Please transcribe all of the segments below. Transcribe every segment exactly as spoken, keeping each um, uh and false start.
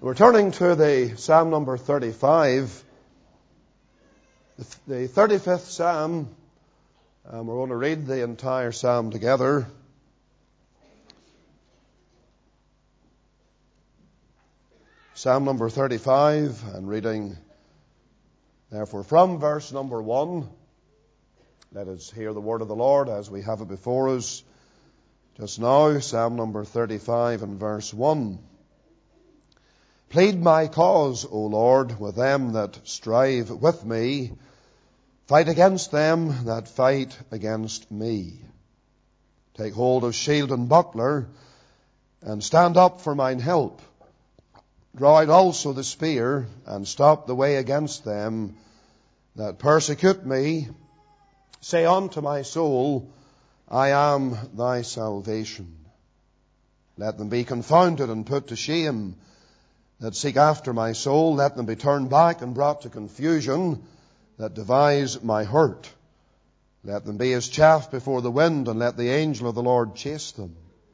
We're turning to the Psalm number thirty-five, the thirty-fifth Psalm, and we're going to read the entire Psalm together. Psalm number thirty-five, and reading therefore from verse number one. Let us hear the word of the Lord as we have it before us just now. Psalm number thirty-five and verse one. Plead my cause, O Lord, with them that strive with me. Fight against them that fight against me. Take hold of shield and buckler, and stand up for mine help. Draw out also the spear, and stop the way against them that persecute me. Say unto my soul, I am thy salvation. Let them be confounded and put to shame that seek after my soul. Let them be turned back and brought to confusion that devise my hurt. Let them be as chaff before the wind, and let the angel of the Lord chase them.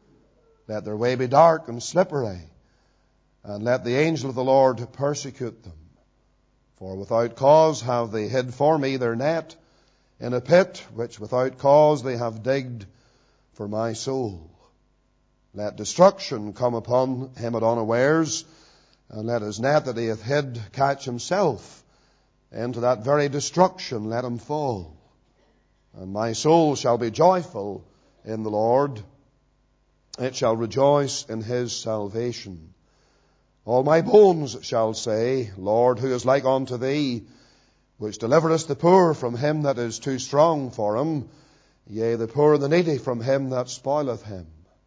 Let their way be dark and slippery, and let the angel of the Lord persecute them. For without cause have they hid for me their net in a pit, which without cause they have digged for my soul. Let destruction come upon him at unawares, and let his net that he hath hid catch himself. Into that very destruction let him fall. And my soul shall be joyful in the Lord. It shall rejoice in his salvation. All my bones shall say, Lord, who is like unto thee, which deliverest the poor from him that is too strong for him, yea, the poor and the needy from him that spoileth him.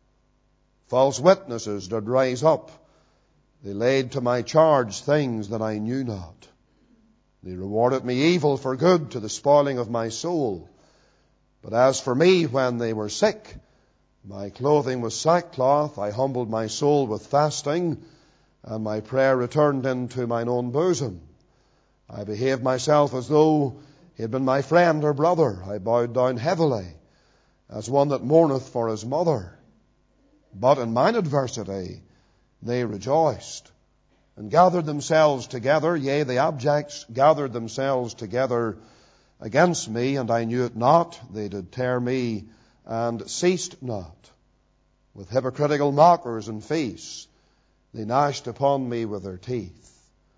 False witnesses did rise up. They laid to my charge things that I knew not. They rewarded me evil for good, to the spoiling of my soul. But as for me, when they were sick, my clothing was sackcloth. I humbled my soul with fasting, and my prayer returned into mine own bosom. I behaved myself as though he had been my friend or brother. I bowed down heavily, as one that mourneth for his mother. But in mine adversity they rejoiced, and gathered themselves together. Yea, the abjects gathered themselves together against me, and I knew it not. They did tear me, and ceased not. With hypocritical mockers and feasts, they gnashed upon me with their teeth.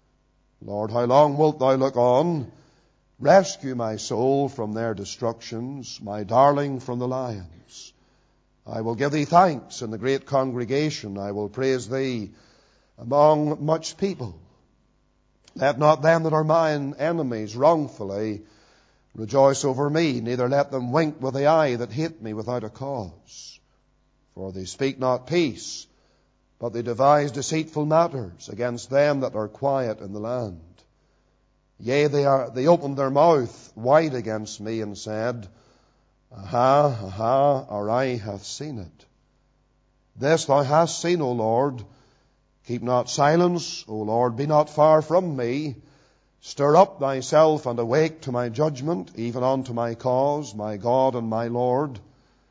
Lord, how long wilt thou look on? Rescue my soul from their destructions, my darling from the lions. I will give thee thanks in the great congregation. I will praise thee among much people. Let not them that are mine enemies wrongfully rejoice over me, neither let them wink with the eye that hate me without a cause. For they speak not peace, but they devise deceitful matters against them that are quiet in the land. Yea, they are, they opened their mouth wide against me, and said, Aha, aha, our eye hath seen it. This thou hast seen, O Lord. Keep not silence, O Lord, be not far from me. Stir up thyself and awake to my judgment, even unto my cause, my God and my Lord.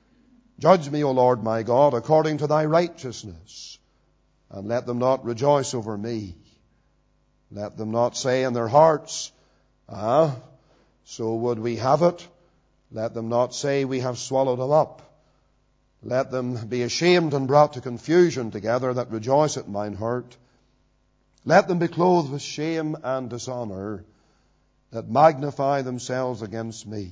Judge me, O Lord my God, according to thy righteousness, and let them not rejoice over me. Let them not say in their hearts, Ah, so would we have it. Let them not say, We have swallowed him up. Let them be ashamed and brought to confusion together that rejoice at mine hurt. Let them be clothed with shame and dishonour that magnify themselves against me.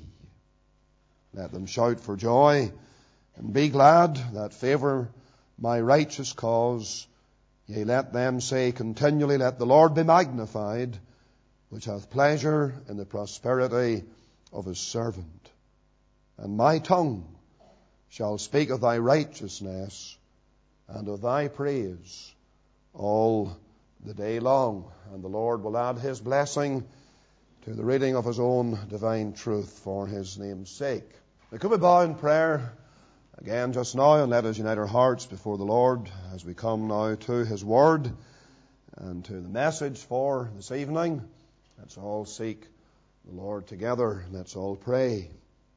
Let them shout for joy and be glad that favour my righteous cause. Yea, let them say continually, Let the Lord be magnified, which hath pleasure in the prosperity of his servant. And my tongue shall speak of thy righteousness and of thy praise all the day long. And the Lord will add his blessing to the reading of his own divine truth for his name's sake. We could we bow in prayer again just now, and let us unite our hearts before the Lord as we come now to his word and to the message for this evening. Let's all seek the Lord together. Let's all pray.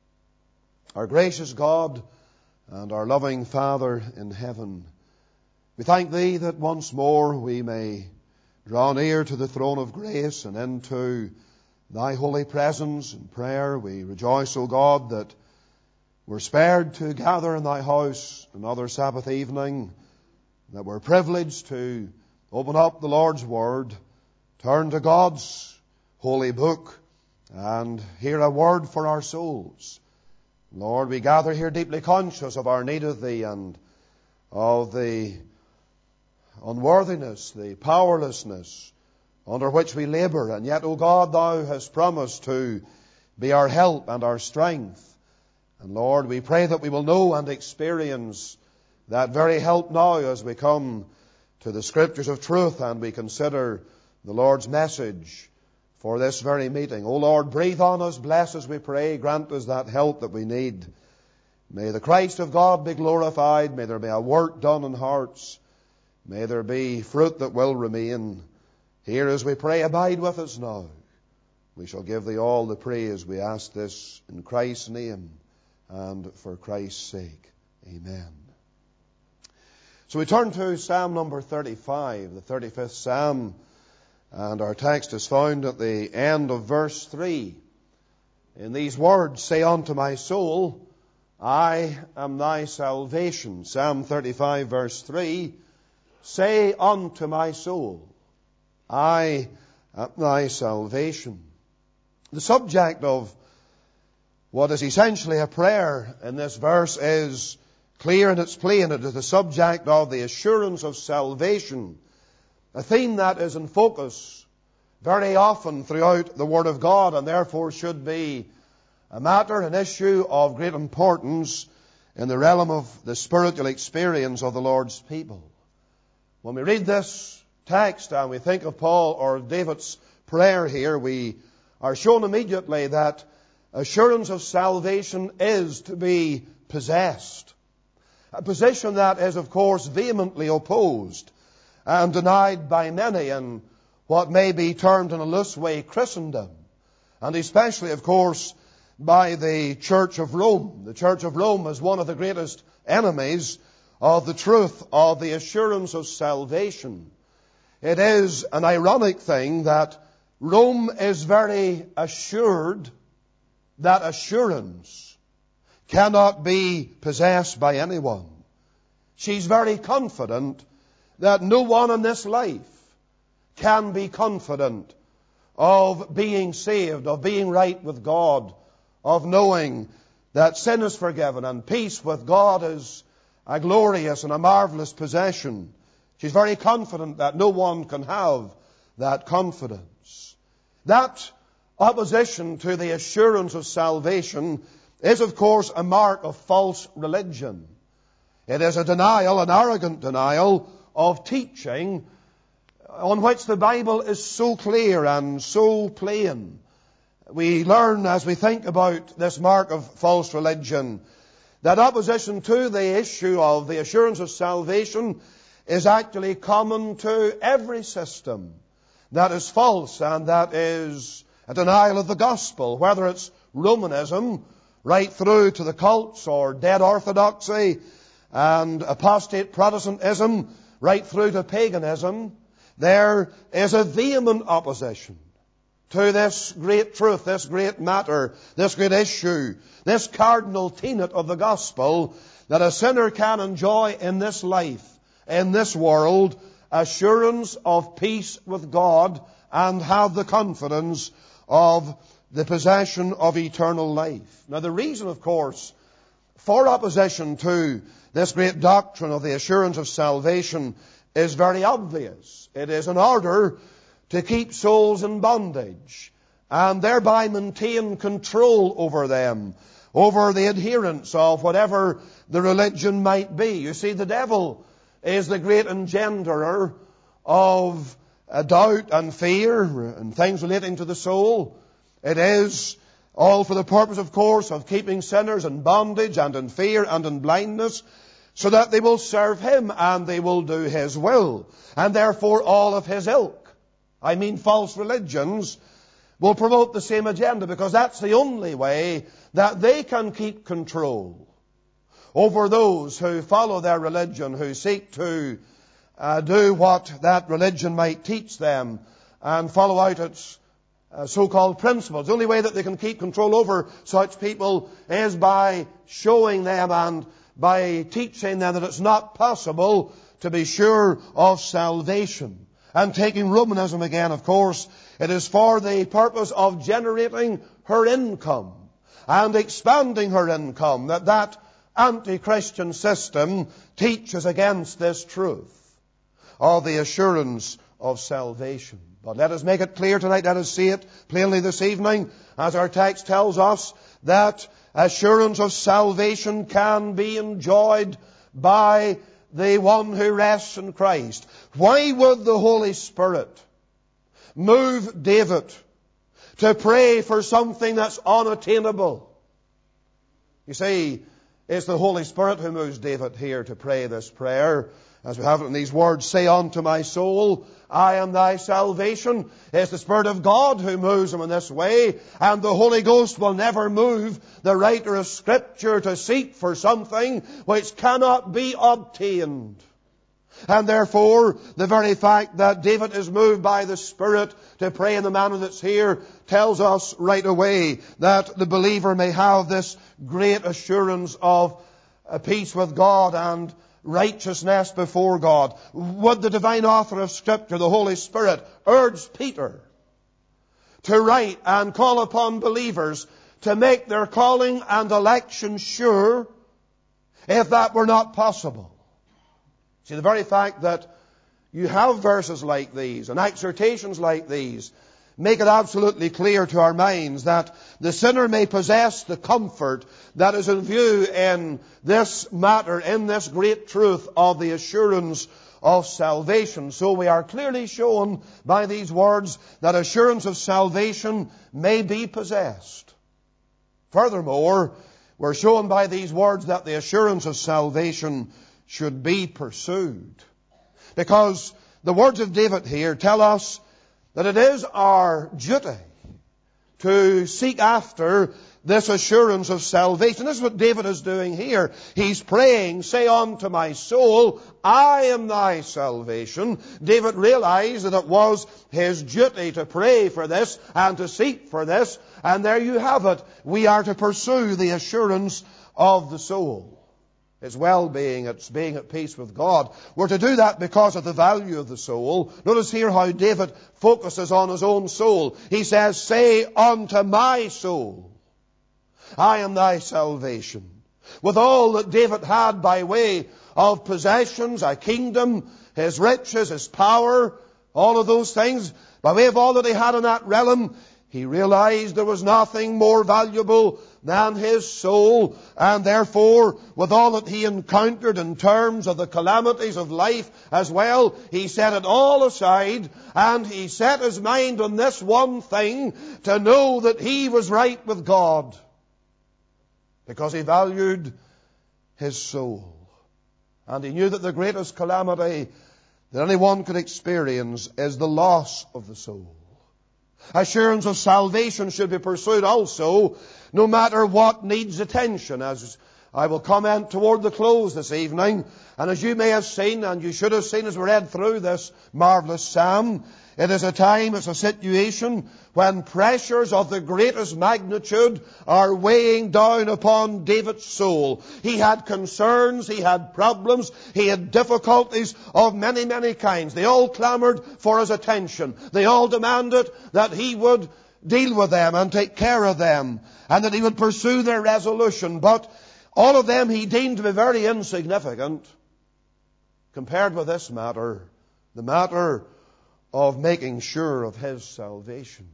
Our gracious God and our loving Father in heaven, we thank thee that once more we may draw near to the throne of grace and into thy holy presence in prayer. We rejoice, O God, that we're spared to gather in thy house another Sabbath evening, that we're privileged to open up the Lord's Word, turn to God's holy book, and hear a word for our souls. Lord, we gather here deeply conscious of our need of thee and of the unworthiness, the powerlessness under which we labour. And yet, O God, thou hast promised to be our help and our strength. And Lord, we pray that we will know and experience that very help now as we come to the Scriptures of truth and we consider the Lord's message for this very meeting. O Lord, breathe on us, bless us, we pray, grant us that help that we need. May the Christ of God be glorified. May there be a work done in hearts. May there be fruit that will remain. Here as we pray, abide with us now. We shall give thee all the praise. We ask this in Christ's name and for Christ's sake. Amen. So we turn to Psalm number thirty-five, the thirty-fifth Psalm, and our text is found at the end of verse three. In these words, say unto my soul, I am thy salvation. Psalm thirty-five, verse three. Say unto my soul, I am thy salvation. The subject of what is essentially a prayer in this verse is clear and it's plain. It is the subject of the assurance of salvation, a theme that is in focus very often throughout the Word of God and therefore should be a matter, an issue of great importance in the realm of the spiritual experience of the Lord's people. When we read this text and we think of Paul or David's prayer here, we are shown immediately that assurance of salvation is to be possessed. A position that is, of course, vehemently opposed and denied by many in what may be termed in a loose way Christendom, and especially, of course, by the Church of Rome. The Church of Rome is one of the greatest enemies of the truth of the assurance of salvation. It is an ironic thing that Rome is very assured that assurance cannot be possessed by anyone. She's very confident that no one in this life can be confident of being saved, of being right with God, of knowing that sin is forgiven and peace with God is a glorious and a marvelous possession. She's very confident that no one can have that confidence. That opposition to the assurance of salvation is, of course, a mark of false religion. It is a denial, an arrogant denial of teaching on which the Bible is so clear and so plain. We learn as we think about this mark of false religion that opposition to the issue of the assurance of salvation is actually common to every system that is false and that is a denial of the gospel, whether it's Romanism right through to the cults or dead orthodoxy and apostate Protestantism right through to paganism. There is a vehement opposition to this great truth, this great matter, this great issue, this cardinal tenet of the gospel that a sinner can enjoy in this life, in this world, assurance of peace with God and have the confidence of the possession of eternal life. Now the reason, of course, for opposition to this great doctrine of the assurance of salvation is very obvious. It is in order to keep souls in bondage and thereby maintain control over them, over the adherents of whatever the religion might be. You see, the devil is the great engenderer of doubt and fear and things relating to the soul. It is all for the purpose, of course, of keeping sinners in bondage and in fear and in blindness, so that they will serve him and they will do his will. And therefore all of his ilk, I mean false religions, will promote the same agenda, because that's the only way that they can keep control over those who follow their religion, who seek to uh, do what that religion might teach them and follow out its uh, so-called principles. The only way that they can keep control over such people is by showing them and by teaching them that it's not possible to be sure of salvation. And taking Romanism again, of course, it is for the purpose of generating her income and expanding her income that that anti-Christian system teaches against this truth of the assurance of salvation. But let us make it clear tonight, let us see it plainly this evening, as our text tells us, that assurance of salvation can be enjoyed by the one who rests in Christ. Why would the Holy Spirit move David to pray for something that's unattainable? You see, it's the Holy Spirit who moves David here to pray this prayer. As we have it in these words, say unto my soul, I am thy salvation. It's the Spirit of God who moves him in this way, and the Holy Ghost will never move the writer of Scripture to seek for something which cannot be obtained. And therefore, the very fact that David is moved by the Spirit to pray in the manner that's here tells us right away that the believer may have this great assurance of a peace with God and righteousness before God. Would the divine author of Scripture, the Holy Spirit, urge Peter to write and call upon believers to make their calling and election sure if that were not possible? See, the very fact that you have verses like these and exhortations like these make it absolutely clear to our minds that the sinner may possess the comfort that is in view in this matter, in this great truth of the assurance of salvation. So we are clearly shown by these words that assurance of salvation may be possessed. Furthermore, we're shown by these words that the assurance of salvation should be pursued. Because the words of David here tell us that it is our duty to seek after this assurance of salvation. This is what David is doing here. He's praying, say unto my soul, I am thy salvation. David realized that it was his duty to pray for this and to seek for this. And there you have it. We are to pursue the assurance of the soul. Its well-being, its being at peace with God. We're to do that because of the value of the soul. Notice here how David focuses on his own soul. He says, say unto my soul, I am thy salvation. With all that David had by way of possessions, a kingdom, his riches, his power, all of those things, by way of all that he had in that realm, he realized there was nothing more valuable than his soul, and therefore, with all that he encountered in terms of the calamities of life as well, he set it all aside, and he set his mind on this one thing, to know that he was right with God, because he valued his soul. And he knew that the greatest calamity that anyone could experience is the loss of the soul. Assurance of salvation should be pursued also, no matter what needs attention, as I will comment toward the close this evening. And as you may have seen, and you should have seen as we read through this marvelous psalm, it is a time, it's a situation when pressures of the greatest magnitude are weighing down upon David's soul. He had concerns, he had problems, he had difficulties of many, many kinds. They all clamored for his attention. They all demanded that he would deal with them and take care of them, and that he would pursue their resolution. But all of them he deemed to be very insignificant compared with this matter, the matter of making sure of his salvation.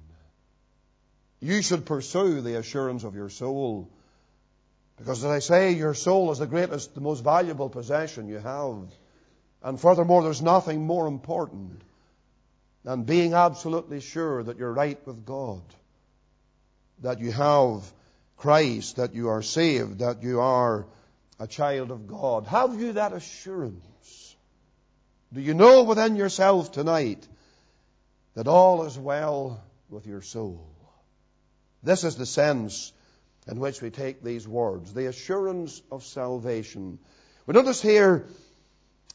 You should pursue the assurance of your soul, because, as I say, your soul is the greatest, the most valuable possession you have. And furthermore, there's nothing more important than being absolutely sure that you're right with God, that you have Christ, that you are saved, that you are a child of God. Have you that assurance? Do you know within yourself tonight that all is well with your soul? This is the sense in which we take these words, the assurance of salvation. We notice here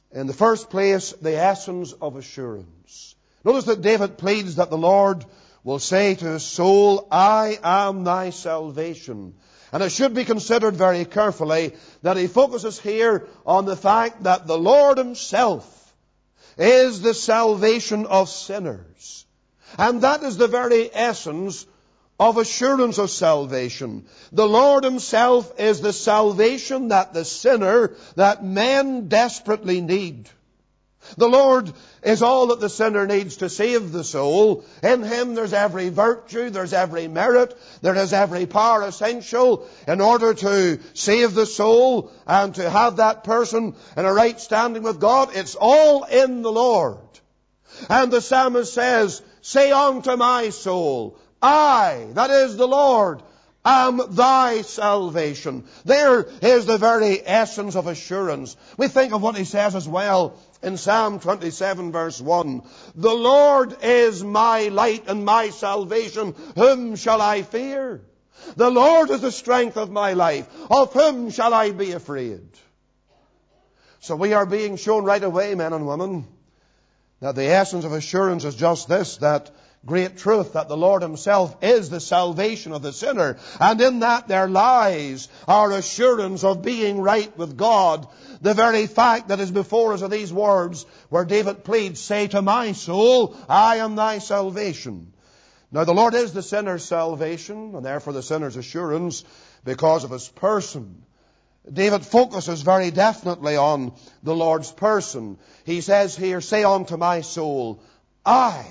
In the first place, the essence of assurance. Notice that David pleads that the Lord will say to his soul, I am thy salvation. And it should be considered very carefully that he focuses here on the fact that the Lord himself is the salvation of sinners. And that is the very essence of assurance of salvation. The Lord himself is the salvation that the sinner, that men desperately need. The Lord is all that the sinner needs to save the soul. In him there's every virtue, there's every merit, there is every power essential in order to save the soul and to have that person in a right standing with God. It's all in the Lord. And the psalmist says, say unto my soul, I, that is the Lord, am thy salvation. There is the very essence of assurance. We think of what he says as well in Psalm twenty-seven verse one. The Lord is my light and my salvation. Whom shall I fear? The Lord is the strength of my life. Of whom shall I be afraid? So we are being shown right away, men and women, that the essence of assurance is just this, that great truth that the Lord himself is the salvation of the sinner. And in that there lies our assurance of being right with God. The very fact that is before us are these words where David pleads, say to my soul, I am thy salvation. Now the Lord is the sinner's salvation, and therefore the sinner's assurance because of his person. David focuses very definitely on the Lord's person. He says here, say unto my soul, I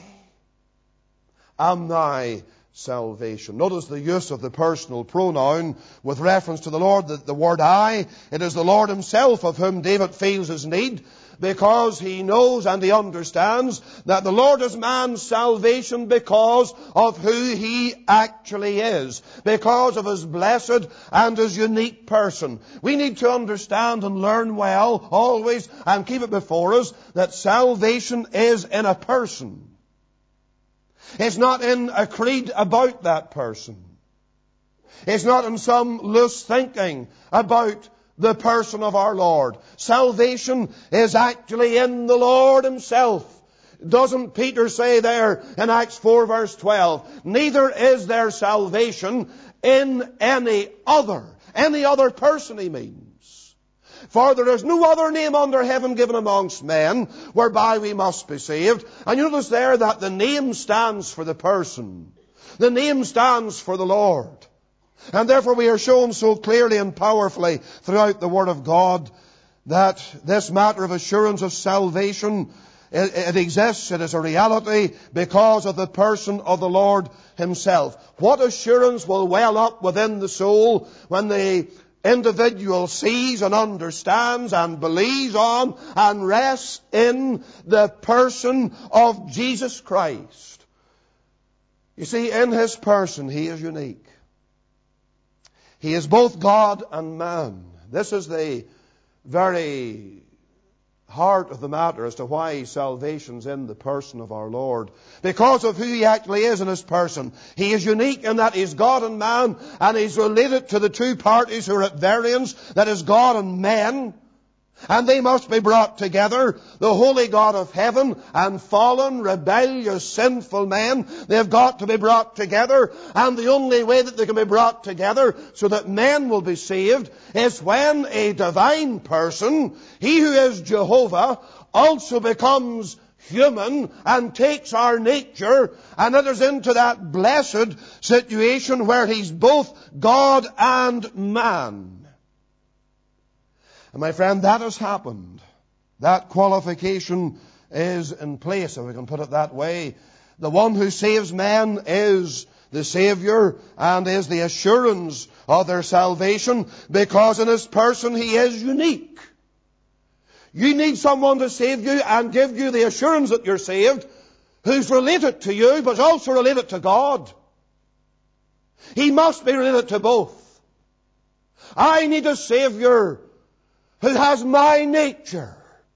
am thy salvation. Notice the use of the personal pronoun with reference to the Lord, the, the word I. It is the Lord himself of whom David feels his need, because he knows and he understands that the Lord is man's salvation because of who he actually is, because of his blessed and his unique person. We need to understand and learn well, always, and keep it before us, that salvation is in a person. It's not in a creed about that person. It's not in some loose thinking about the person of our Lord. Salvation is actually in the Lord himself. Doesn't Peter say there in Acts four verse twelve, neither is there salvation in any other. Any other person, he means. For there is no other name under heaven given amongst men whereby we must be saved. And you notice there that the name stands for the person. The name stands for the Lord. And therefore we are shown so clearly and powerfully throughout the Word of God that this matter of assurance of salvation, it, it exists, it is a reality because of the person of the Lord himself. What assurance will well up within the soul when the individual sees and understands and believes on and rests in the person of Jesus Christ. You see, in his person, he is unique. He is both God and man. This is the very heart of the matter as to why salvation's in the person of our Lord. Because of who he actually is in his person. He is unique in that he's God and man, and he's related to the two parties who are at variance, that is God and men. And they must be brought together. The holy God of heaven and fallen, rebellious, sinful men, they've got to be brought together. And the only way that they can be brought together so that men will be saved is when a divine person, he who is Jehovah, also becomes human and takes our nature and enters into that blessed situation where he's both God and man. And my friend, that has happened. That qualification is in place, if we can put it that way. The one who saves men is the Savior and is the assurance of their salvation, because in his person he is unique. You need someone to save you and give you the assurance that you're saved, who's related to you but also related to God. He must be related to both. I need a Savior who has my nature.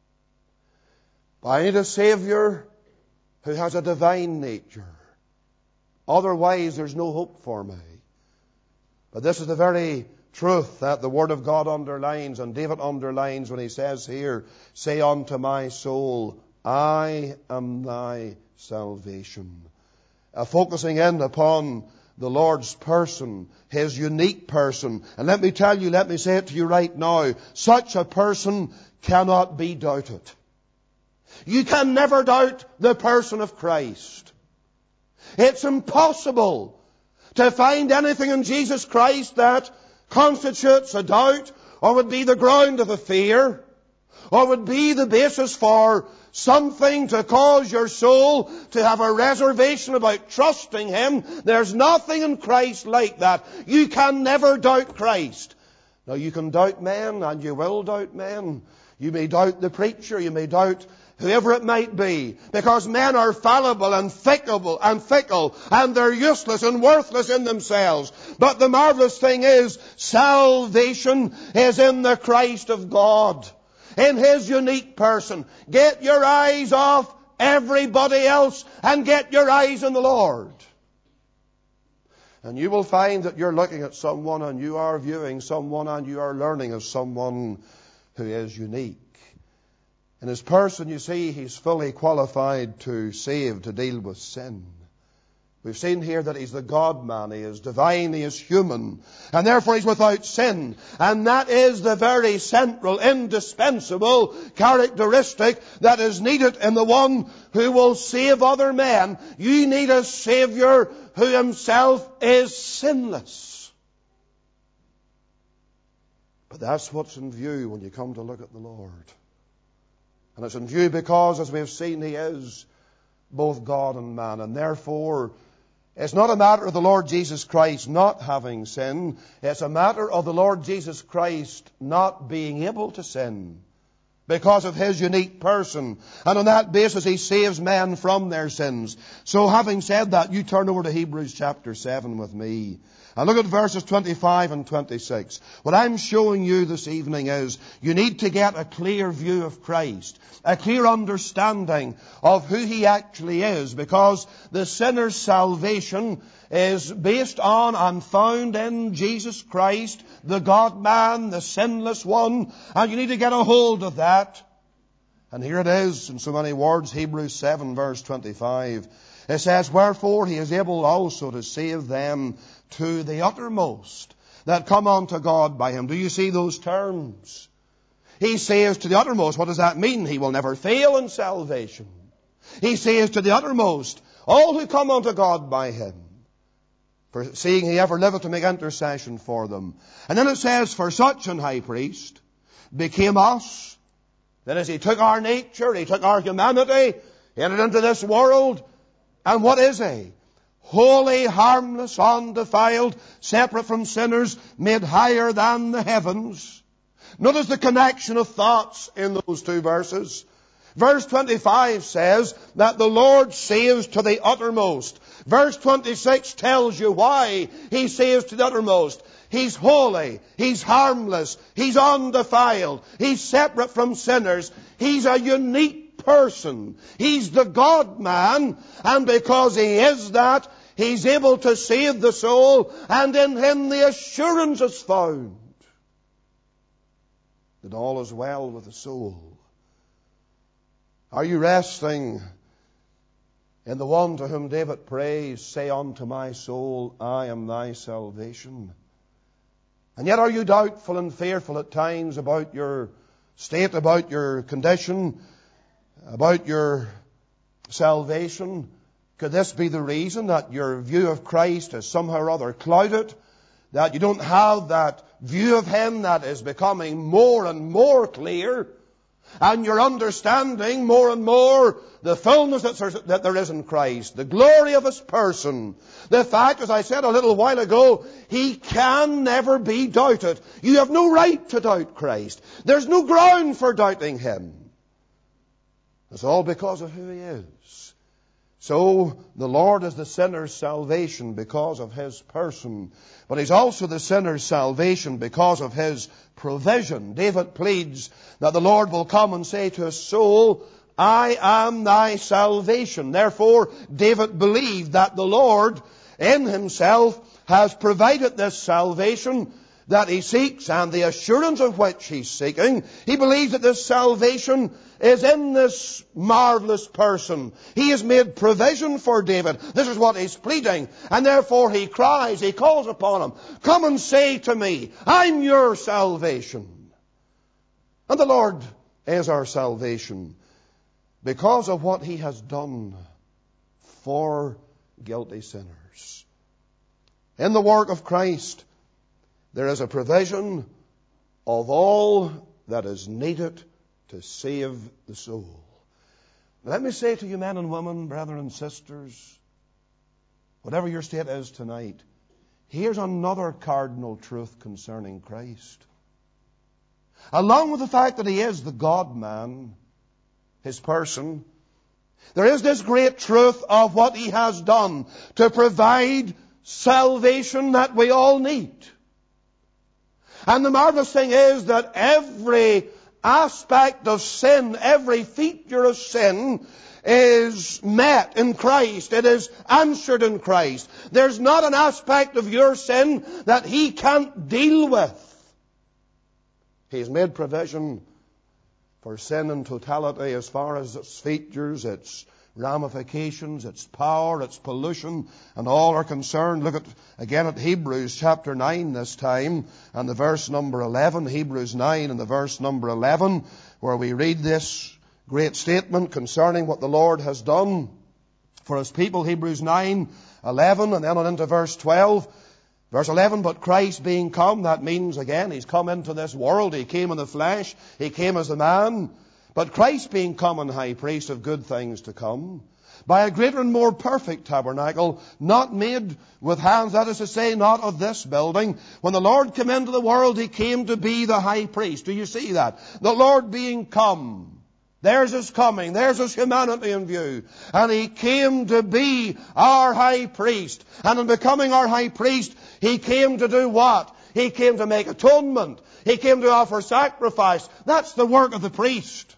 But I need a Savior who has a divine nature. Otherwise, there's no hope for me. But this is the very truth that the Word of God underlines, and David underlines when he says here, say unto my soul, I am thy salvation. Uh, focusing in upon the Lord's person, His unique person. And let me tell you, let me say it to you right now, such a person cannot be doubted. You can never doubt the person of Christ. It's impossible to find anything in Jesus Christ that constitutes a doubt, or would be the ground of a fear, or would be the basis for something to cause your soul to have a reservation about trusting Him. There's nothing in Christ like that. You can never doubt Christ. Now, you can doubt men, and you will doubt men. You may doubt the preacher, you may doubt whoever it might be, because men are fallible and fickle and fickle, and they're useless and worthless in themselves. But the marvelous thing is, salvation is in the Christ of God, in His unique person. Get your eyes off everybody else and get your eyes on the Lord. And you will find that you're looking at someone, and you are viewing someone, and you are learning of someone who is unique. In His person, you see, He's fully qualified to save, to deal with sin. We've seen here that He's the God-man. He is divine, He is human, and therefore He's without sin. And that is the very central, indispensable characteristic that is needed in the one who will save other men. You need a Savior who Himself is sinless. But that's what's in view when you come to look at the Lord. And it's in view because, as we have seen, He is both God and man. And therefore, it's not a matter of the Lord Jesus Christ not having sin. It's a matter of the Lord Jesus Christ not being able to sin because of His unique person. And on that basis, He saves men from their sins. So having said that, you turn over to Hebrews chapter seven with me. And look at verses twenty-five and twenty-six. What I'm showing you this evening is you need to get a clear view of Christ, a clear understanding of who He actually is, because the sinner's salvation is based on and found in Jesus Christ, the God-man, the sinless one, and you need to get a hold of that. And here it is in so many words, Hebrews seven verse twenty-five. It says, wherefore He is able also to save them to the uttermost that come unto God by Him. Do you see those terms? He saves to the uttermost. What does that mean? He will never fail in salvation. He saves to the uttermost all who come unto God by Him, for seeing He ever liveth to make intercession for them. And then it says, for such an high priest became us. That is, He took our nature, He took our humanity, He entered into this world. And what is He? Holy, harmless, undefiled, separate from sinners, made higher than the heavens. Notice the connection of thoughts in those two verses. Verse twenty-five says that the Lord saves to the uttermost. Verse twenty-six tells you why He saves to the uttermost. He's holy, He's harmless, He's undefiled, He's separate from sinners, He's a unique person. He's the God-man, and because He is that, He's able to save the soul, and in Him the assurance is found that all is well with the soul. Are you resting in the one to whom David prays, say unto my soul, I am thy salvation? And yet are you doubtful and fearful at times about your state, about your condition, about your salvation? Could this be the reason that your view of Christ is somehow or other clouded? That you don't have that view of Him that is becoming more and more clear, and you're understanding more and more the fullness that there is in Christ, the glory of His person, the fact, as I said a little while ago, He can never be doubted. You have no right to doubt Christ. There's no ground for doubting Him. It's all because of who He is. So the Lord is the sinner's salvation because of His person. But He's also the sinner's salvation because of His provision. David pleads that the Lord will come and say to his soul, I am thy salvation. Therefore, David believed that the Lord in Himself has provided this salvation, that he seeks and the assurance of which he's seeking. He believes that this salvation is in this marvelous person. He has made provision for David. This is what he's pleading. And therefore he cries, he calls upon him, come and say to me, I'm your salvation. And the Lord is our salvation because of what he has done for guilty sinners. In the work of Christ, there is a provision of all that is needed to save the soul. Let me say to you, men and women, brethren and sisters, whatever your state is tonight, here's another cardinal truth concerning Christ. Along with the fact that he is the God-man, his person, there is this great truth of what he has done to provide salvation that we all need. And the marvelous thing is that every aspect of sin, every feature of sin is met in Christ. It is answered in Christ. There's not an aspect of your sin that he can't deal with. He's made provision for sin in totality as far as its features, its ramifications, its power, its pollution, and all are concerned. Look at again at Hebrews chapter nine this time, and the verse number eleven, Hebrews nine and the verse number eleven, where we read this great statement concerning what the Lord has done for his people. Hebrews nine, eleven, and then on into verse twelve. Verse eleven, but Christ being come, that means again, he's come into this world, he came in the flesh, he came as a man. But Christ being come and high priest of good things to come, by a greater and more perfect tabernacle, not made with hands, that is to say, not of this building. When the Lord came into the world, he came to be the high priest. Do you see that? The Lord being come. There's his coming. There's his humanity in view. And he came to be our high priest. And in becoming our high priest, he came to do what? He came to make atonement. He came to offer sacrifice. That's the work of the priest.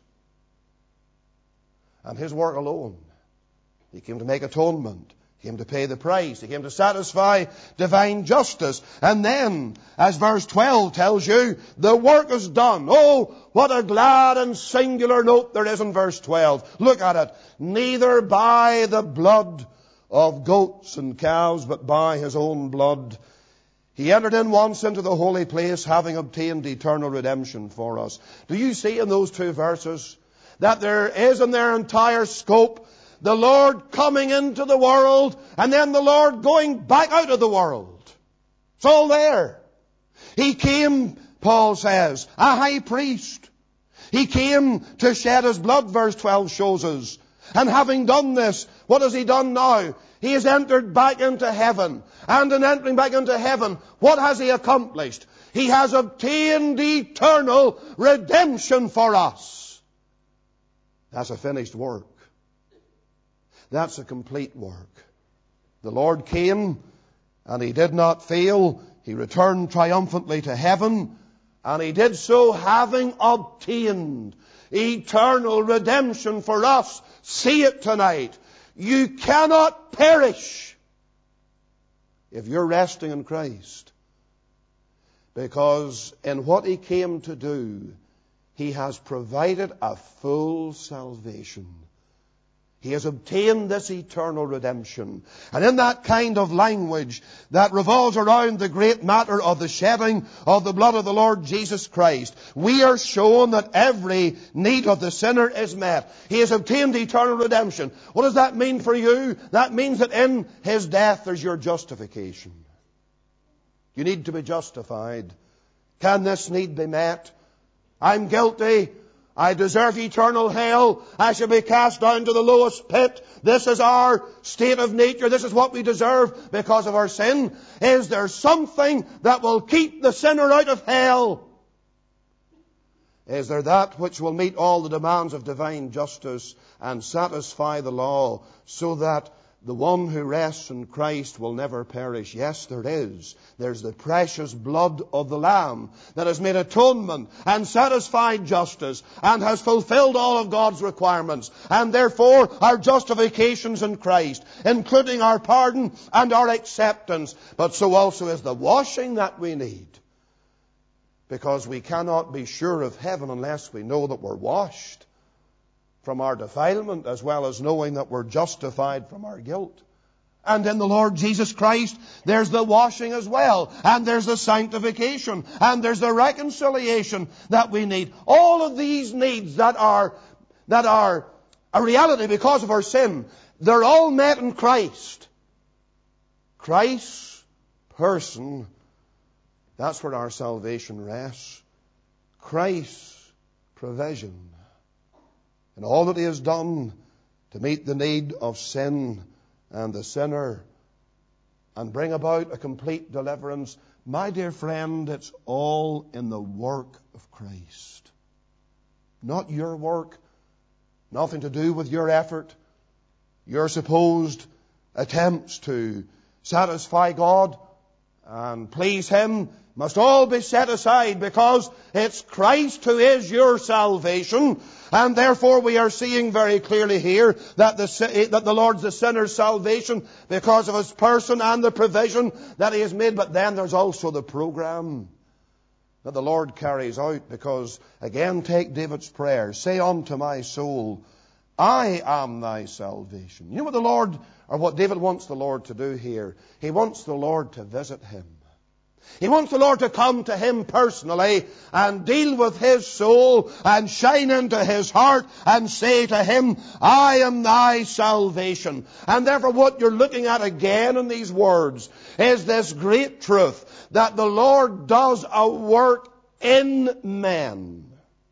And his work alone. He came to make atonement. He came to pay the price. He came to satisfy divine justice. And then, as verse twelve tells you, the work is done. Oh, what a glad and singular note there is in verse twelve. Look at it. Neither by the blood of goats and calves, but by his own blood. He entered in once into the holy place, having obtained eternal redemption for us. Do you see in those two verses that there is in their entire scope the Lord coming into the world and then the Lord going back out of the world? It's all there. He came, Paul says, a high priest. He came to shed his blood, verse twelve shows us. And having done this, what has he done now? He has entered back into heaven. And in entering back into heaven, what has he accomplished? He has obtained eternal redemption for us. That's a finished work. That's a complete work. The Lord came and he did not fail. He returned triumphantly to heaven, and he did so having obtained eternal redemption for us. See it tonight. You cannot perish if you're resting in Christ, because in what he came to do, he has provided a full salvation. He has obtained this eternal redemption. And in that kind of language that revolves around the great matter of the shedding of the blood of the Lord Jesus Christ, we are shown that every need of the sinner is met. He has obtained eternal redemption. What does that mean for you? That means that in his death there's your justification. You need to be justified. Can this need be met? I'm guilty. I deserve eternal hell. I shall be cast down to the lowest pit. This is our state of nature. This is what we deserve because of our sin. Is there something that will keep the sinner out of hell? Is there that which will meet all the demands of divine justice and satisfy the law so that the one who rests in Christ will never perish? Yes, there is. There's the precious blood of the Lamb that has made atonement and satisfied justice and has fulfilled all of God's requirements. And therefore, our justifications in Christ, including our pardon and our acceptance. But so also is the washing that we need. because we cannot be sure of heaven unless we know that we're washed from our defilement, as well as knowing that we're justified from our guilt. And in the Lord Jesus Christ, there's the washing as well, and there's the sanctification, and there's the reconciliation that we need. All of these needs that are, that are a reality because of our sin, they're all met in Christ. Christ's person, that's where our salvation rests. Christ's provision. And all that He has done to meet the need of sin and the sinner and bring about a complete deliverance. My dear friend, it's all in the work of Christ. Not your work, nothing to do with your effort, your supposed attempts to satisfy God and please Him must all be set aside, because it's Christ who is your salvation. And therefore we are seeing very clearly here that the, that the Lord's the sinner's salvation because of His person and the provision that He has made. But then there's also the program that the Lord carries out, because, again, take David's prayer. Say unto my soul, I am thy salvation. You know what the Lord, or what David wants the Lord to do here? He wants the Lord to visit him. He wants the Lord to come to him personally and deal with his soul and shine into his heart and say to him, I am thy salvation. And therefore what you're looking at again in these words is this great truth that the Lord does a work in men.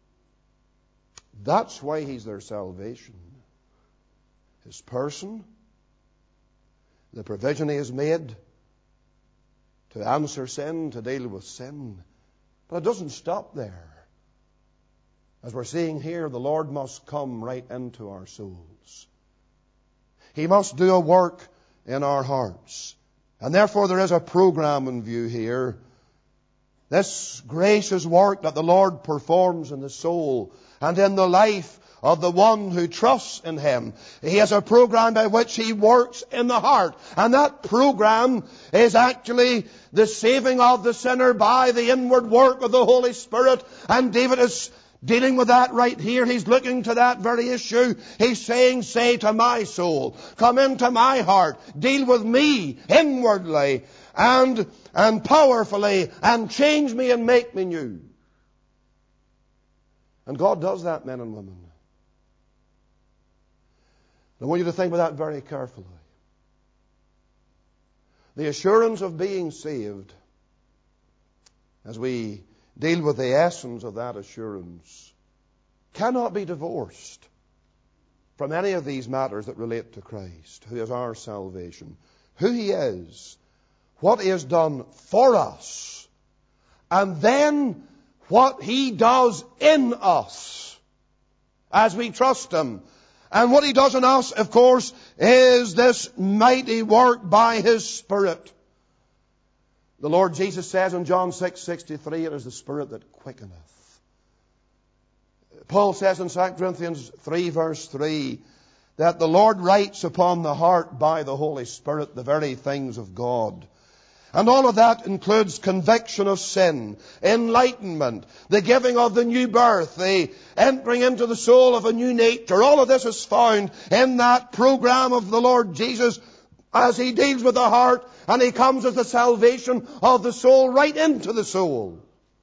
That's why He's their salvation. His person, the provision He has made to answer sin, to deal with sin. But it doesn't stop there. As we're seeing here, the Lord must come right into our souls. He must do a work in our hearts. And therefore there is a program in view here. This gracious work that the Lord performs in the soul and in the life of the one who trusts in Him. He has a program by which He works in the heart. And that program is actually the saving of the sinner by the inward work of the Holy Spirit. And David is dealing with that right here. He's looking to that very issue. He's saying, say to my soul, come into my heart, deal with me inwardly and, and powerfully, and change me and make me new. And God does that, men and women. I want you to think about that very carefully. The assurance of being saved, as we deal with the essence of that assurance, cannot be divorced from any of these matters that relate to Christ, who is our salvation, who He is, what He has done for us, and then what He does in us as we trust Him. And what He does in us, of course, is this mighty work by His Spirit. The Lord Jesus says in John six sixty-three, it is the Spirit that quickeneth. Paul says in Second Corinthians three verse three, that the Lord writes upon the heart by the Holy Spirit the very things of God. And all of that includes conviction of sin, enlightenment, the giving of the new birth, the entering into the soul of a new nature. All of this is found in that program of the Lord Jesus as He deals with the heart, and He comes as the salvation of the soul right into the soul.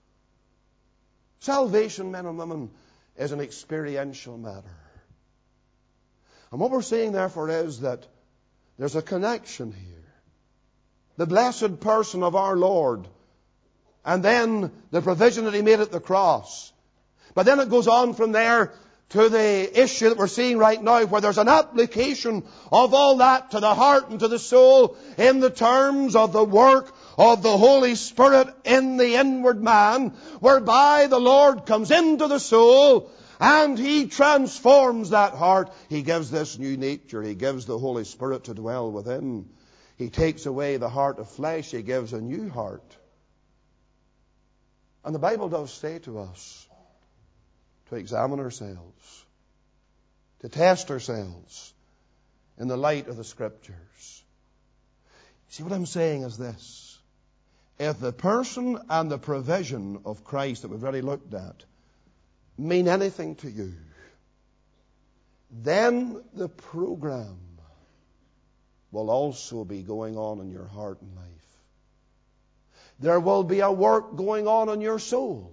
Salvation, men and women, is an experiential matter. And what we're seeing therefore is that there's a connection here. The blessed person of our Lord, and then the provision that He made at the cross. But then it goes on from there to the issue that we're seeing right now, where there's an application of all that to the heart and to the soul in the terms of the work of the Holy Spirit in the inward man, whereby the Lord comes into the soul and He transforms that heart. He gives this new nature. He gives the Holy Spirit to dwell within. He takes away the heart of flesh. He gives a new heart. And the Bible does say to us to examine ourselves, to test ourselves in the light of the Scriptures. See, what I'm saying is this. if the person and the provision of Christ that we've already looked at mean anything to you, then the program will also be going on in your heart and life. There will be a work going on in your soul.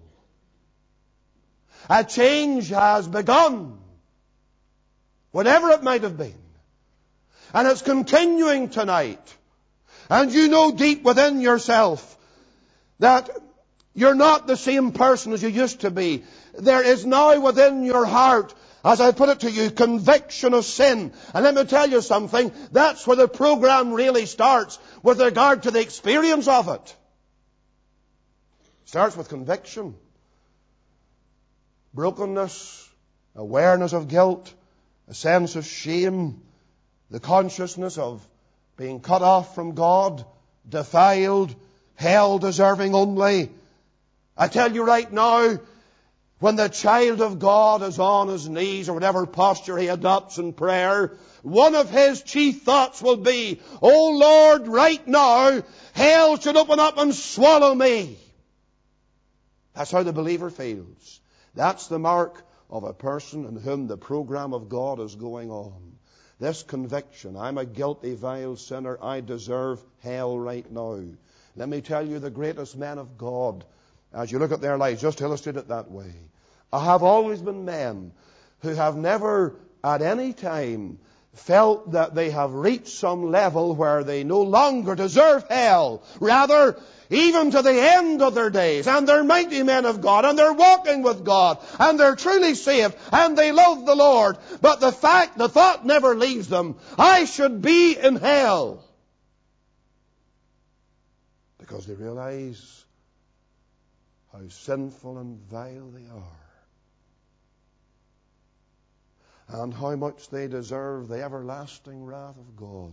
A change has begun, whatever it might have been. And it's continuing tonight. And you know deep within yourself that you're not the same person as you used to be. There is now within your heart, as I put it to you, conviction of sin. And let me tell you something, that's where the program really starts with regard to the experience of it. It starts with conviction. Brokenness, awareness of guilt, a sense of shame, the consciousness of being cut off from God, defiled, hell deserving only. I tell you right now, when the child of God is on his knees or whatever posture he adopts in prayer, one of his chief thoughts will be, "Oh Lord, right now, hell should open up and swallow me." That's how the believer feels. That's the mark of a person in whom the program of God is going on. This conviction, I'm a guilty, vile sinner, I deserve hell right now. Let me tell you, the greatest men of God, as you look at their lives, just to illustrate it that way, have always been men who have never at any time felt that they have reached some level where they no longer deserve hell. Rather, even to the end of their days, and they're mighty men of God, and they're walking with God, and they're truly saved, and they love the Lord. But the fact, the thought never leaves them, I should be in hell. Because they realize how sinful and vile they are. And how much they deserve the everlasting wrath of God.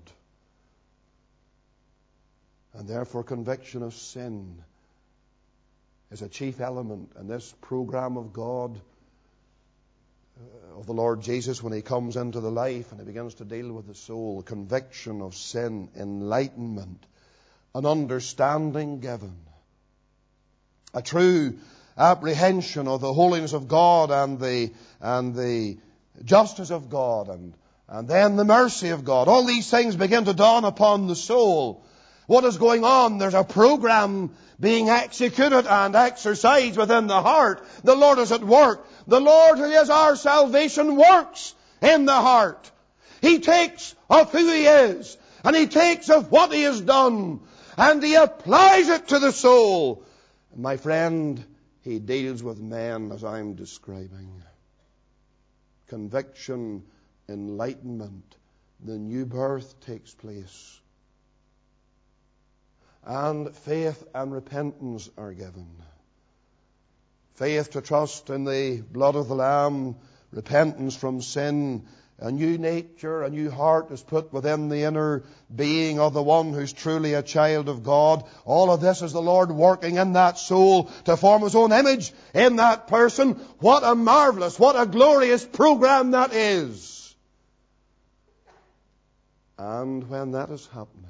And therefore conviction of sin is a chief element in this program of God, uh, of the Lord Jesus when He comes into the life and He begins to deal with the soul. Conviction of sin, enlightenment, an understanding given, a true apprehension of the holiness of God and the and the justice of God, and, and then the mercy of God. All these things begin to dawn upon the soul. What is going on? There's a program being executed and exercised within the heart. The Lord is at work. The Lord who is our salvation works in the heart. He takes of who He is, and He takes of what He has done, and He applies it to the soul. And my friend, He deals with men as I'm describing. Conviction, enlightenment, the new birth takes place. And faith and repentance are given. Faith to trust in the blood of the Lamb, repentance from sin, a new nature, a new heart is put within the inner being of the one who's truly a child of God. All of this is the Lord working in that soul to form His own image in that person. What a marvelous, what a glorious program that is. And when that is happening,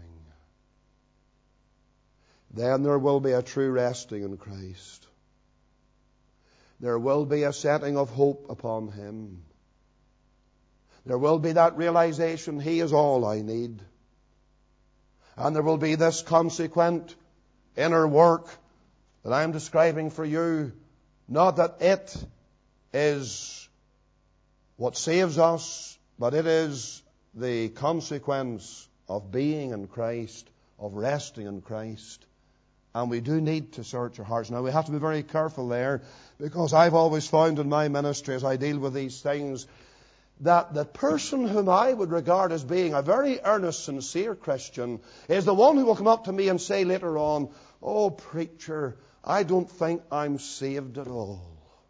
then there will be a true resting in Christ. There will be a setting of hope upon Him. There will be that realization, He is all I need. And there will be this consequent inner work that I am describing for you. Not that it is what saves us, but it is the consequence of being in Christ, of resting in Christ. And we do need to search our hearts. Now, we have to be very careful there, because I've always found in my ministry, as I deal with these things, that the person whom I would regard as being a very earnest, sincere Christian is the one who will come up to me and say later on, "Oh, preacher, I don't think I'm saved at all."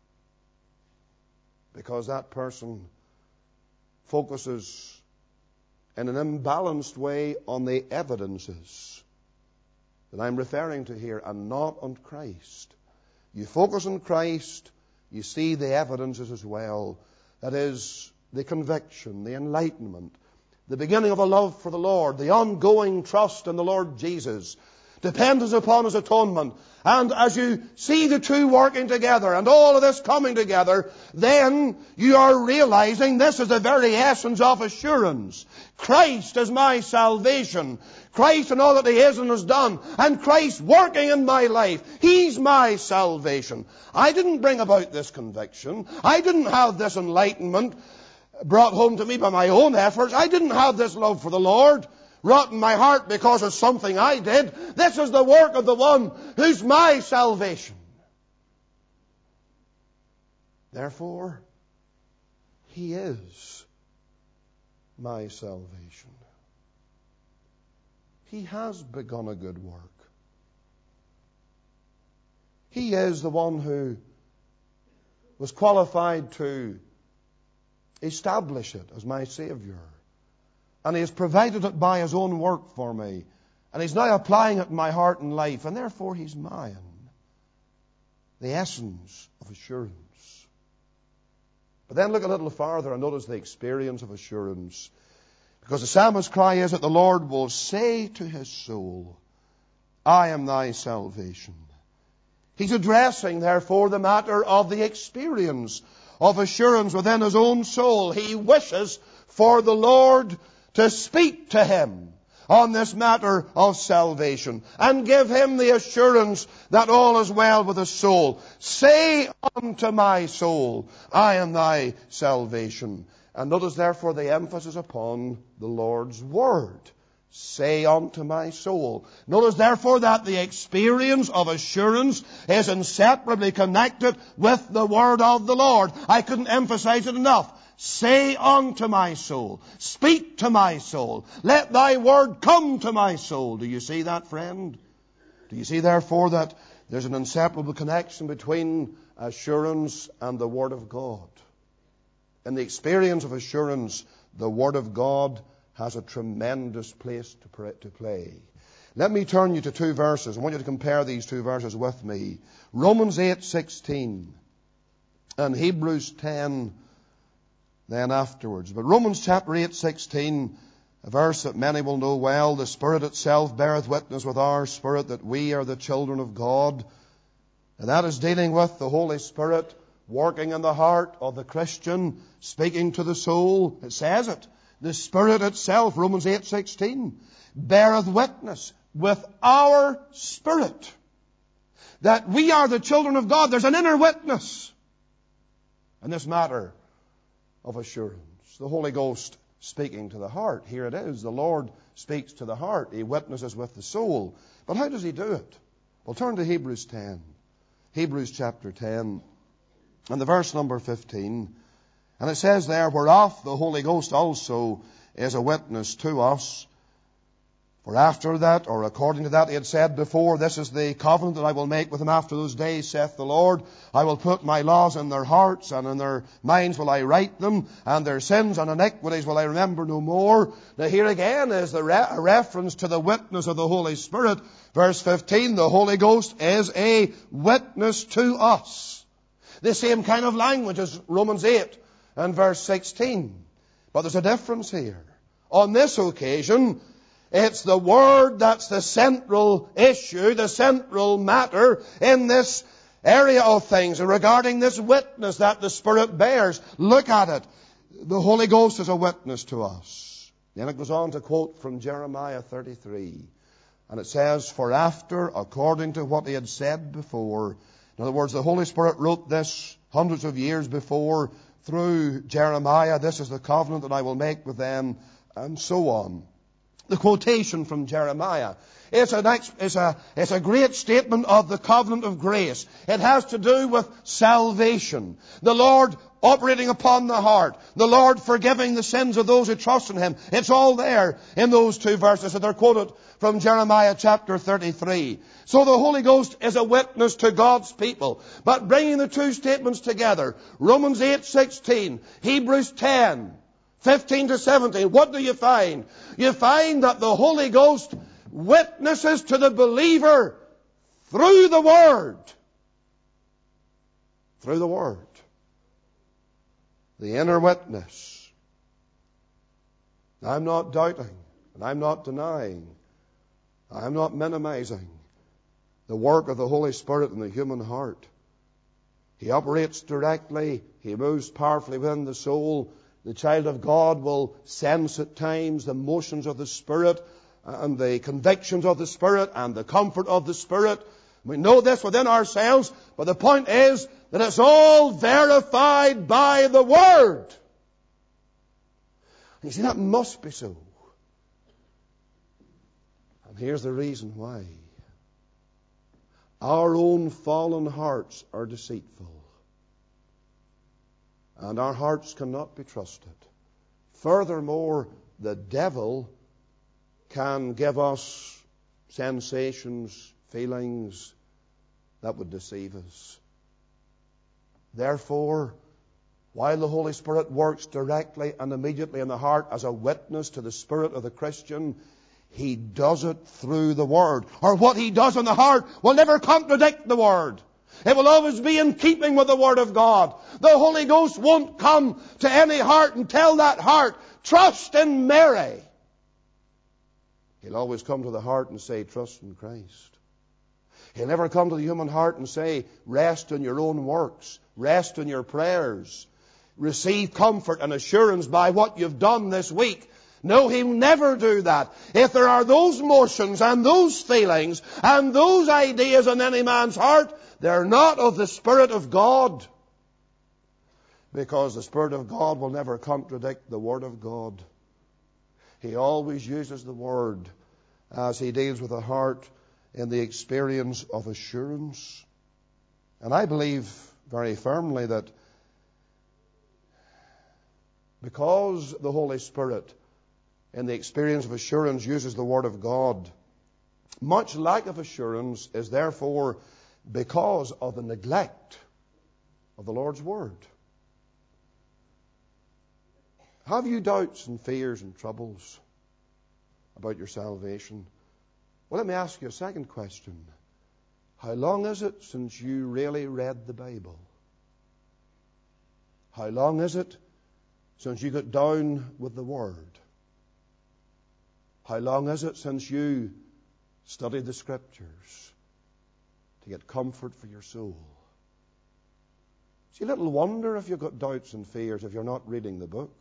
Because that person focuses in an imbalanced way on the evidences that I'm referring to here, and not on Christ. You focus on Christ, you see the evidences as well. That is, the conviction, the enlightenment, the beginning of a love for the Lord, the ongoing trust in the Lord Jesus, dependence upon His atonement. And as you see the two working together and all of this coming together, then you are realizing this is the very essence of assurance. Christ is my salvation. Christ and all that He is and has done. And Christ working in my life. He's my salvation. I didn't bring about this conviction. I didn't have this enlightenment brought home to me by my own efforts. I didn't have this love for the Lord wrought in my heart because of something I did. This is the work of the one who's my salvation. Therefore, He is my salvation. He has begun a good work. He is the one who was qualified to establish it as my Savior. And He has provided it by His own work for me. And He's now applying it in my heart and life. And therefore He's mine. The essence of assurance. But then look a little farther and notice the experience of assurance. Because the psalmist's cry is that the Lord will say to his soul, I am thy salvation. He's addressing, therefore, the matter of the experience of assurance within his own soul. He wishes for the Lord to speak to him on this matter of salvation and give him the assurance that all is well with his soul. Say unto my soul, I am thy salvation. And notice therefore the emphasis upon the Lord's word. Say unto my soul. Notice therefore that the experience of assurance is inseparably connected with the word of the Lord. I couldn't emphasize it enough. Say unto my soul. Speak to my soul. Let thy word come to my soul. Do you see that, friend? Do you see therefore that there's an inseparable connection between assurance and the word of God? In the experience of assurance, the word of God has a tremendous place to play. Let me turn you to two verses. I want you to compare these two verses with me. Romans eight sixteen and Hebrews ten then afterwards. But Romans chapter eight sixteen, a verse that many will know well, the Spirit itself beareth witness with our spirit that we are the children of God. And that is dealing with the Holy Spirit working in the heart of the Christian, speaking to the soul. It says it. The Spirit itself, Romans eight sixteen, beareth witness with our spirit that we are the children of God. There's an inner witness in this matter of assurance. The Holy Ghost speaking to the heart. Here it is. The Lord speaks to the heart. He witnesses with the soul. But how does He do it? Well, turn to Hebrews ten. Hebrews chapter ten. And the verse number fifteen. And it says there, whereof the Holy Ghost also is a witness to us. For after that, or according to that, He had said before, this is the covenant that I will make with them after those days, saith the Lord. I will put my laws in their hearts, and in their minds will I write them, and their sins and iniquities will I remember no more. Now here again is the re- a reference to the witness of the Holy Spirit. Verse fifteen, the Holy Ghost is a witness to us. The same kind of language as Romans eight and verse sixteen. But there's a difference here. On this occasion, it's the Word that's the central issue, the central matter in this area of things regarding this witness that the Spirit bears. Look at it. The Holy Ghost is a witness to us. Then it goes on to quote from Jeremiah thirty-three. And it says, for after, according to what He had said before. In other words, the Holy Spirit wrote this hundreds of years before through Jeremiah. This is the covenant that I will make with them, and so on. The quotation from Jeremiah. It's, an ex, it's, a, it's a great statement of the covenant of grace. It has to do with salvation. The Lord operating upon the heart. The Lord forgiving the sins of those who trust in Him. It's all there in those two verses that are quoted from Jeremiah chapter thirty-three. So the Holy Ghost is a witness to God's people. But bringing the two statements together, Romans eight sixteen, Hebrews ten, fifteen to seventeen, what do you find? You find that the Holy Ghost witnesses to the believer through the Word. Through the Word. The inner witness. I'm not doubting, and I'm not denying I'm not minimizing the work of the Holy Spirit in the human heart. He operates directly. He moves powerfully within the soul. The child of God will sense at times the motions of the Spirit and the convictions of the Spirit and the comfort of the Spirit. We know this within ourselves, but the point is that it's all verified by the Word. And you see, that must be so. And here's the reason why. Our own fallen hearts are deceitful. And our hearts cannot be trusted. Furthermore, the devil can give us sensations, feelings that would deceive us. Therefore, while the Holy Spirit works directly and immediately in the heart as a witness to the spirit of the Christian, He does it through the Word. Or what He does in the heart will never contradict the Word. It will always be in keeping with the Word of God. The Holy Ghost won't come to any heart and tell that heart, trust in Mary. He'll always come to the heart and say, trust in Christ. He'll never come to the human heart and say, rest in your own works, rest in your prayers, receive comfort and assurance by what you've done this week. No, He'll never do that. If there are those motions and those feelings and those ideas in any man's heart, they're not of the Spirit of God. Because the Spirit of God will never contradict the Word of God. He always uses the Word as He deals with the heart in the experience of assurance. And I believe very firmly that because the Holy Spirit in the experience of assurance uses the Word of God, much lack of assurance is therefore because of the neglect of the Lord's Word. Have you doubts and fears and troubles about your salvation? Well, let me ask you a second question. How long is it since you really read the Bible? How long is it since you got down with the Word? How long is it since you studied the Scriptures to get comfort for your soul? See, little wonder if you've got doubts and fears if you're not reading the book.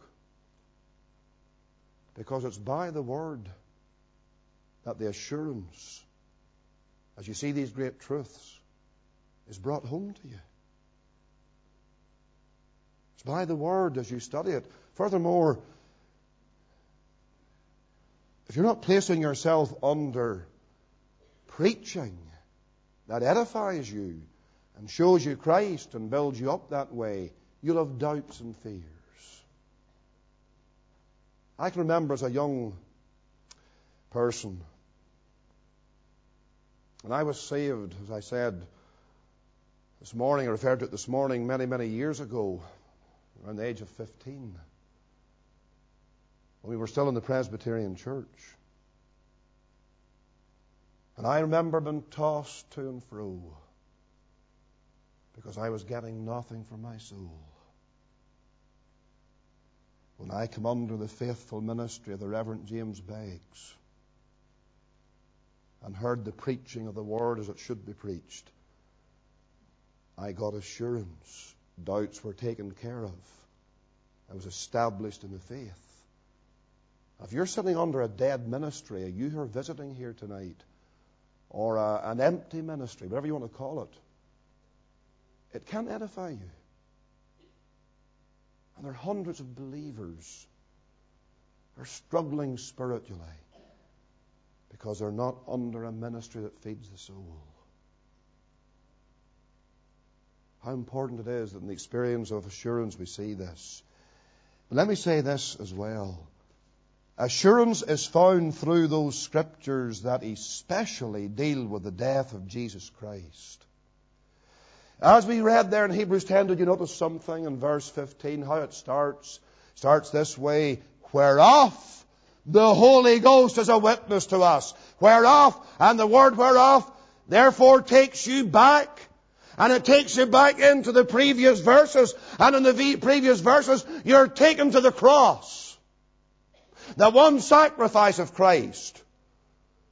Because it's by the Word that the assurance, as you see these great truths, is brought home to you. It's by the Word as you study it. Furthermore, if you're not placing yourself under preaching that edifies you and shows you Christ and builds you up that way, you'll have doubts and fears. I can remember as a young person, when I was saved, as I said this morning, I referred to it this morning, many, many years ago, around the age of fifteen, when we were still in the Presbyterian Church. And I remember being tossed to and fro because I was getting nothing from my soul. When I come under the faithful ministry of the Reverend James Beggs and heard the preaching of the Word as it should be preached, I got assurance. Doubts were taken care of. I was established in the faith. If you're sitting under a dead ministry, you who are visiting here tonight, or a, an empty ministry, whatever you want to call it, it can't edify you. And there are hundreds of believers who are struggling spiritually because they're not under a ministry that feeds the soul. How important it is that in the experience of assurance we see this. But let me say this as well. Assurance is found through those Scriptures that especially deal with the death of Jesus Christ. As we read there in Hebrews ten, did you notice something in verse fifteen, how it starts? It starts this way, whereof the Holy Ghost is a witness to us. Whereof, and the word whereof, therefore takes you back. And it takes you back into the previous verses. And in the previous verses, you're taken to the cross. The one sacrifice of Christ.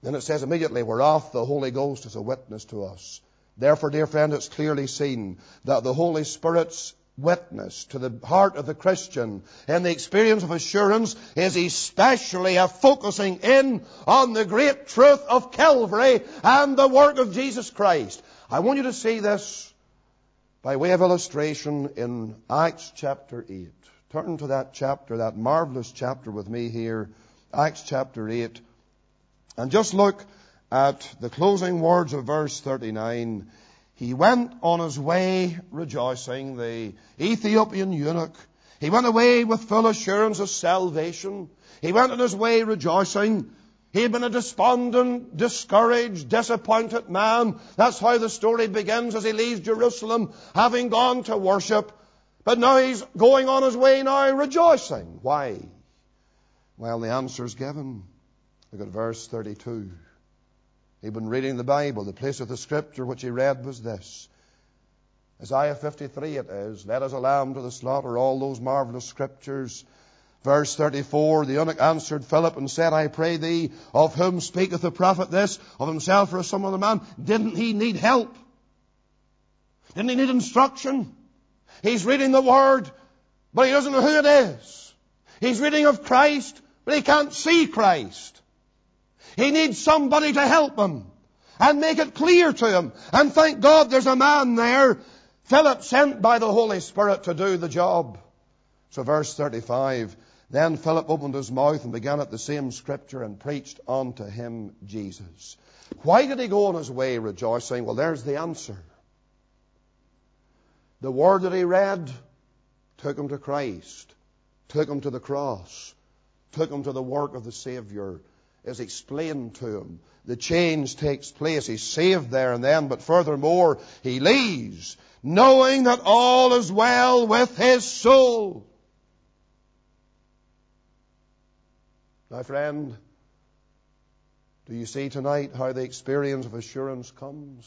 Then it says immediately, whereof the Holy Ghost is a witness to us. Therefore, dear friend, it's clearly seen that the Holy Spirit's witness to the heart of the Christian in the experience of assurance is especially a focusing in on the great truth of Calvary and the work of Jesus Christ. I want you to see this by way of illustration in Acts chapter eight. Turn to that chapter, that marvelous chapter with me here, Acts chapter eight, and just look at the closing words of verse thirty-nine. He went on his way rejoicing, the Ethiopian eunuch. He went away with full assurance of salvation. He went on his way rejoicing. He had been a despondent, discouraged, disappointed man. That's how the story begins as he leaves Jerusalem, having gone to worship. But now he's going on his way now rejoicing. Why? Well, the answer's given. Look at verse thirty-two. He'd been reading the Bible. The place of the Scripture which he read was this. Isaiah fifty-three it is. Led as a lamb to the slaughter, all those marvelous Scriptures. Verse thirty-four, the eunuch answered Philip and said, I pray thee, of whom speaketh the prophet this, of himself or of some other man? Didn't he need help? Didn't he need instruction? He's reading the Word, but he doesn't know who it is. He's reading of Christ, but he can't see Christ. He needs somebody to help him and make it clear to him. And thank God there's a man there, Philip, sent by the Holy Spirit to do the job. So verse thirty-five, then Philip opened his mouth and began at the same Scripture and preached unto him Jesus. Why did he go on his way rejoicing? Well, there's the answer. The word that he read took him to Christ, took him to the cross, took him to the work of the Savior. Is explained to him. The change takes place. He's saved there and then, but furthermore, he leaves knowing that all is well with his soul. Now, friend, do you see tonight how the experience of assurance comes?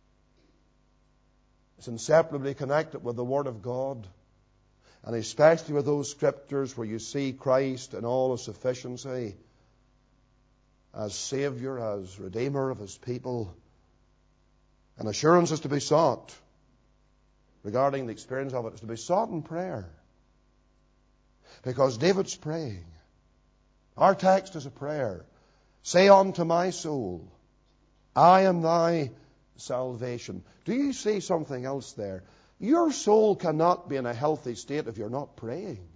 It's inseparably connected with the Word of God, and especially with those Scriptures where you see Christ in all His sufficiency, as Savior, as Redeemer of His people. And assurance is to be sought regarding the experience of it. Is to be sought in prayer. Because David's praying. Our text is a prayer. Say unto my soul, I am thy salvation. Do you see something else there? Your soul cannot be in a healthy state if you're not praying.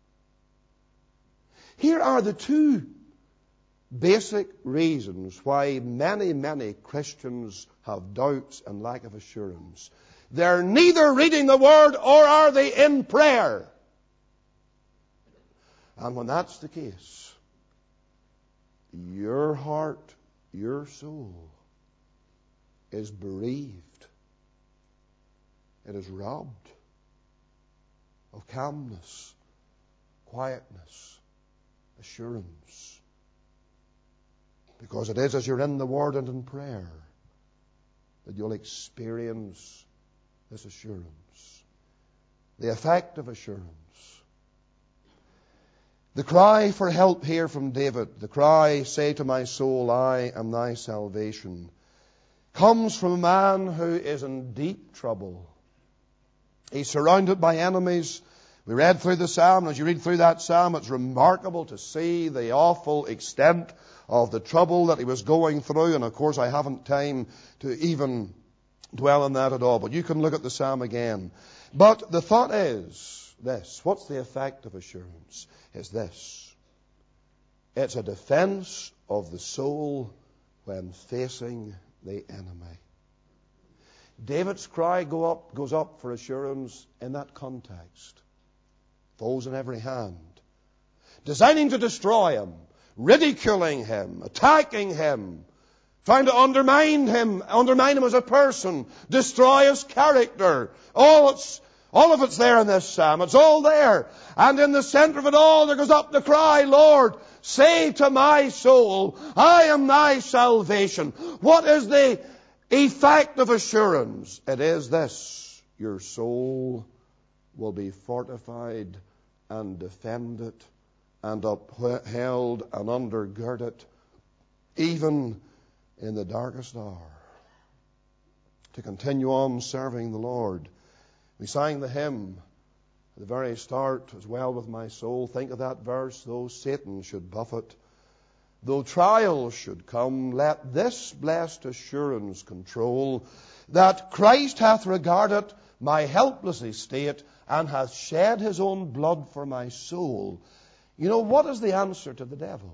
Here are the two basic reasons why many, many Christians have doubts and lack of assurance. They're neither reading the Word or are they in prayer. And when that's the case, your heart, your soul is bereaved. It is robbed of calmness, quietness, assurance. Because it is as you're in the Word and in prayer that you'll experience this assurance. The effect of assurance. The cry for help here from David, the cry, say to my soul, I am thy salvation, comes from a man who is in deep trouble. He's surrounded by enemies. We read through the psalm. As you read through that psalm, it's remarkable to see the awful extent of the trouble that he was going through. And of course, I haven't time to even dwell on that at all. But you can look at the psalm again. But the thought is this. What's the effect of assurance? Is this. It's a defense of the soul when facing the enemy. David's cry go up, goes up for assurance in that context. Foes in every hand, designing to destroy him, ridiculing him, attacking him, trying to undermine him, undermine him as a person, destroy his character. All it's, all of it's there in this psalm. It's all there. And in the center of it all, there goes up the cry, Lord, say to my soul, I am thy salvation. What is the effect of assurance? It is this. Your soul will be fortified and defended and upheld and undergirded, even in the darkest hour, to continue on serving the Lord. We sang the hymn at the very start, "As well with my soul." Think of that verse. "Though Satan should buffet, though trials should come, let this blessed assurance control, that Christ hath regarded my helpless estate, and hath shed his own blood for my soul." You know, what is the answer to the devil?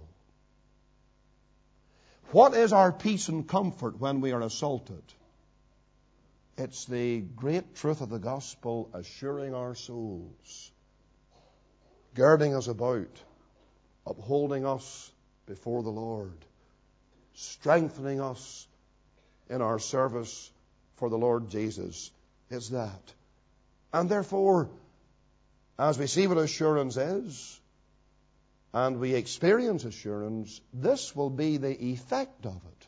What is our peace and comfort when we are assaulted? It's the great truth of the gospel assuring our souls, girding us about, upholding us before the Lord, strengthening us in our service for the Lord Jesus. Is that. And therefore, as we see what assurance is, and we experience assurance, this will be the effect of it.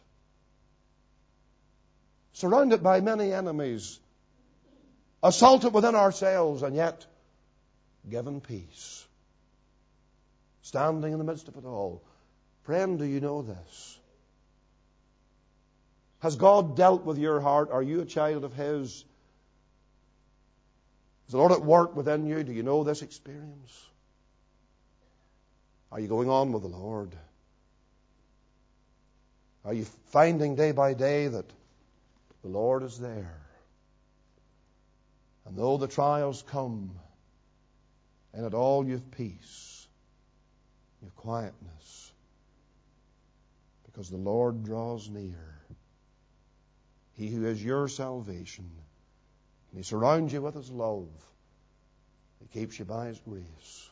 Surrounded by many enemies, assaulted within ourselves, and yet given peace. Standing in the midst of it all. Friend, do you know this? Has God dealt with your heart? Are you a child of His? Is the Lord at work within you? Do you know this experience? Are you going on with the Lord? Are you finding day by day that the Lord is there? And though the trials come, in it all you've peace, you've quietness, because the Lord draws near. He who is your salvation, and He surrounds you with His love. He keeps you by His grace.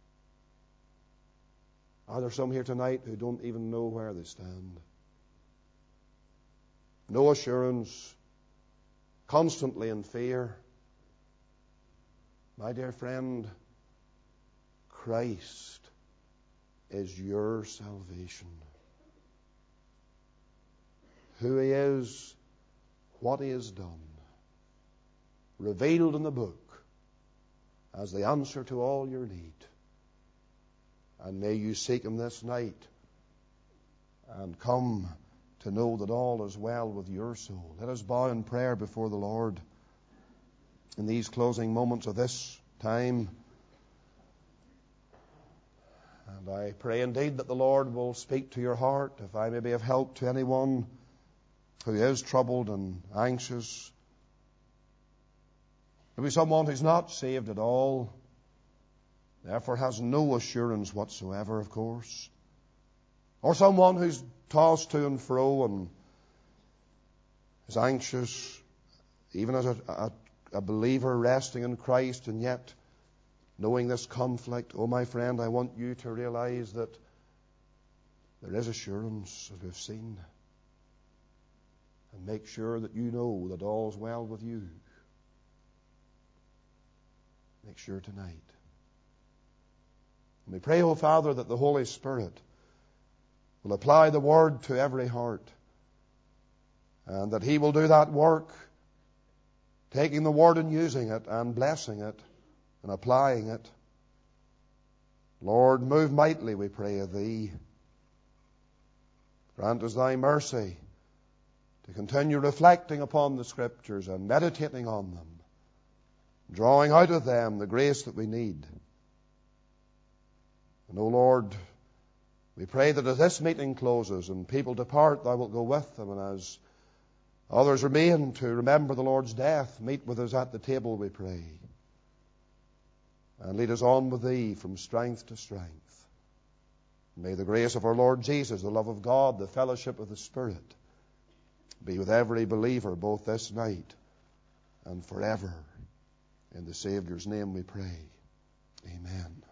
Are there some here tonight who don't even know where they stand? No assurance, constantly in fear. My dear friend, Christ is your salvation. Who He is, what He has done, revealed in the book as the answer to all your need. And may you seek Him this night and come to know that all is well with your soul. Let us bow in prayer before the Lord in these closing moments of this time. And I pray indeed that the Lord will speak to your heart, if I may be of help to anyone who is troubled and anxious. Maybe someone who's not saved at all, therefore has no assurance whatsoever, of course. Or someone who's tossed to and fro and is anxious, even as a, a, a believer resting in Christ, and yet knowing this conflict. Oh, my friend, I want you to realize that there is assurance, as we've seen. And make sure that you know that all is well with you. Make sure tonight. And we pray, O Father, that the Holy Spirit will apply the Word to every heart, and that He will do that work, taking the Word and using it and blessing it and applying it. Lord, move mightily, we pray of Thee. Grant us Thy mercy to continue reflecting upon the Scriptures and meditating on them, drawing out of them the grace that we need. And, O Lord, we pray that as this meeting closes and people depart, Thou wilt go with them, and as others remain to remember the Lord's death, meet with us at the table, we pray. And lead us on with Thee from strength to strength. May the grace of our Lord Jesus, the love of God, the fellowship of the Spirit be with every believer, both this night and forever. In the Saviour's name we pray. Amen.